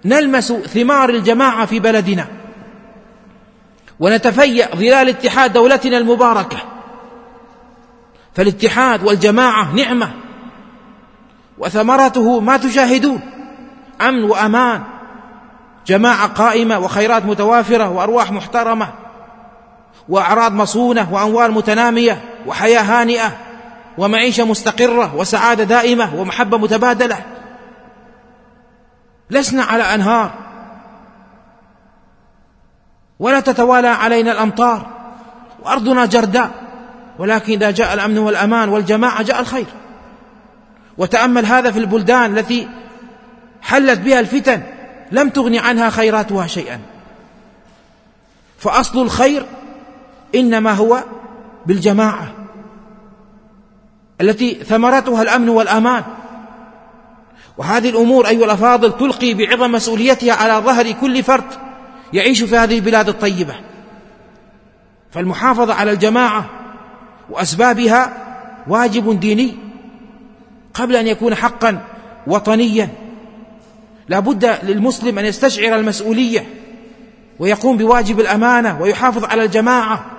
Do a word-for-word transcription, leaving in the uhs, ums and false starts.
نلمس ثمار الجماعة في بلدنا، ونتفيأ ظلال اتحاد دولتنا المباركة. فالاتحاد والجماعة نعمة، وثمرته ما تشاهدون: أمن وأمان، جماعة قائمة، وخيرات متوافرة، وأرواح محترمة، وأعراض مصونة، وأموال متنامية، وحياة هانئة، ومعيشة مستقرة، وسعادة دائمة، ومحبة متبادلة. لسنا على أنهار، ولا تتوالى علينا الأمطار، وأرضنا جرداء، ولكن إذا جاء الأمن والأمان والجماعة جاء الخير. وتأمل هذا في البلدان التي حلت بها الفتن لم تغني عنها خيراتها شيئا. فأصل الخير إنما هو بالجماعة التي ثمرتها الأمن والأمان. وهذه الأمور أيها الأفاضل تلقي بعظم مسؤوليتها على ظهر كل فرد يعيش في هذه البلاد الطيبة. فالمحافظة على الجماعة وأسبابها واجب ديني قبل أن يكون حقا وطنيا. لا بد للمسلم أن يستشعر المسؤولية ويقوم بواجب الأمانة ويحافظ على الجماعة